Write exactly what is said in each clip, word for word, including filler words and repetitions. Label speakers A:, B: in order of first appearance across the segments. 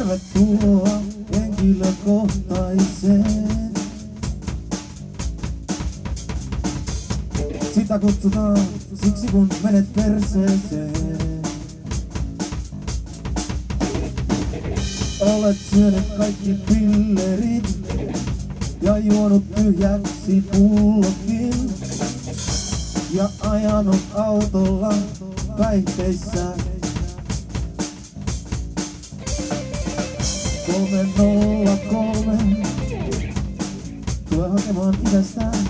A: Tervetuloa henkilökohtaiseen. Sitä kutsutaan siksi kun menet perseeseen. Olet syönyt kaikki pillerit ja juonut tyhjäksi pullokin ja ajanut autolla päihteissä. Kolme nolla kolme tule hakemaan isästään.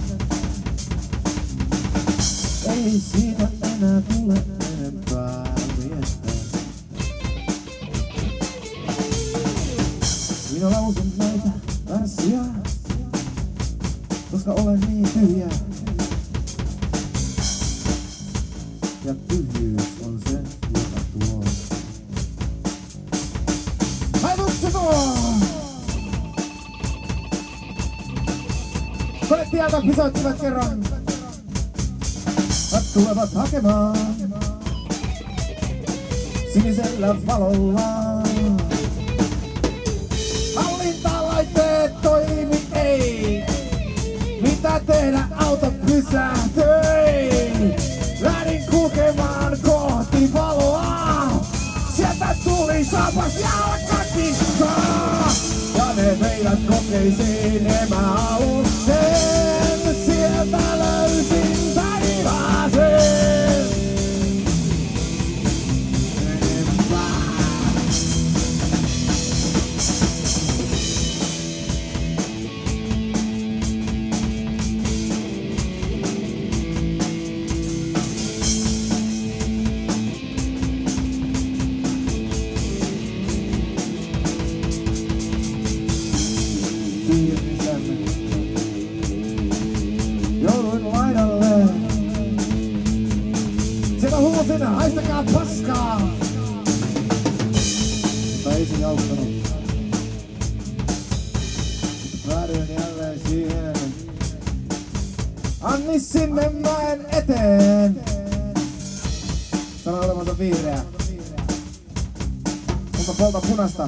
A: Ei siitä enää tule enempää miestä. Minä lausun näitä värssiä, koska olen niin tyhjä. Ja tyhjyys on se, joka tuo. Koneet tieltä pysäyttivät kerran. Tulevat hakemaan sinisellä valolla. Hallintalaitteet toimi ei. Mitä tehdä, auto pysähtyi. Lähdin kulkemaan kohti valoa. Sieltä tuli saapas jalkakikkaa. Ja ne meidät kokeisiin emäalukseen. Sieltä löysin taivaaseen. Jouduin laidalle. Sieltä huusin, haistakaa paskaa. Mutta ei se jauttanut. Päädyin jälleen siihen. Anni sinne mäen eteen. Sano olevansa vihreä. Mutta polta punasta.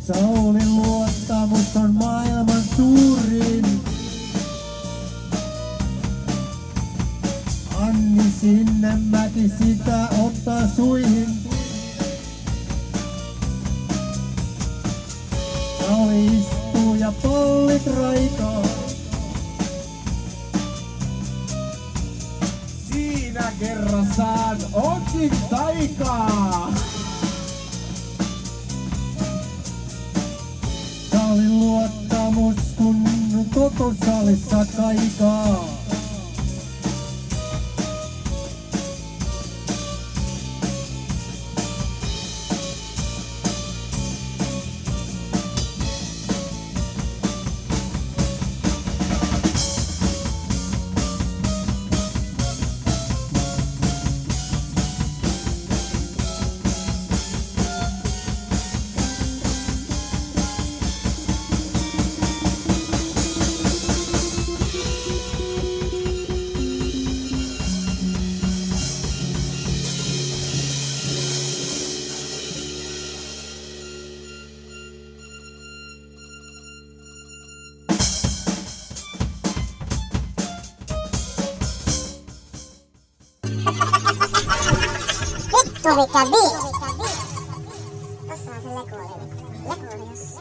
A: Saulin luottamus on maailman suurin. Anni Sinnemäki sitä ottaa suihin. Sauli istuu ja pallit raikaa. Siinä kerrassaan onkin taikaa. Saulin luottamus kun koko salissa kaikaa.
B: Vittu mikä biisi! Tossa on se Leku oli. Leku oli jossain.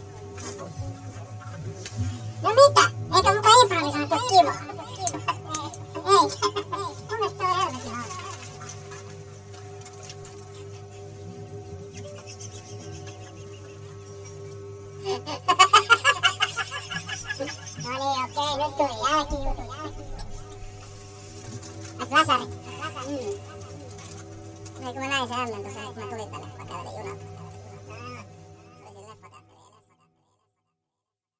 B: No mitä? Eikö muka improvisointi oo kivaa? Eikä. Mun mielestä toi on helvetin hauska. No niin, okei, nyt tuli jälkijutut. Et lasarit. Mm. Ei kun mä näin se ämmän tuossa, kun mä tulin tänne, kun mä kävelin junalta.